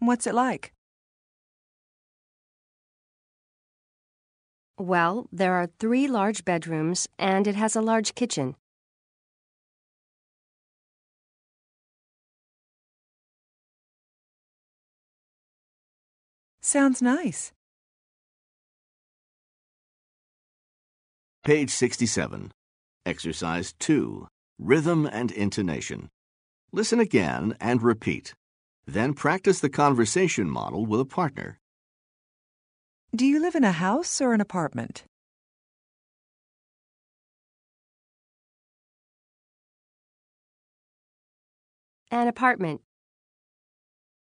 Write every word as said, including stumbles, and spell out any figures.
What's it like? Well, there are three large bedrooms, and it has a large kitchen. Sounds nice. Page sixty-seven. Exercise two. Rhythm and intonation. Listen again and repeat. Then practice the conversation model with a partner. Do you live in a house or an apartment? An apartment.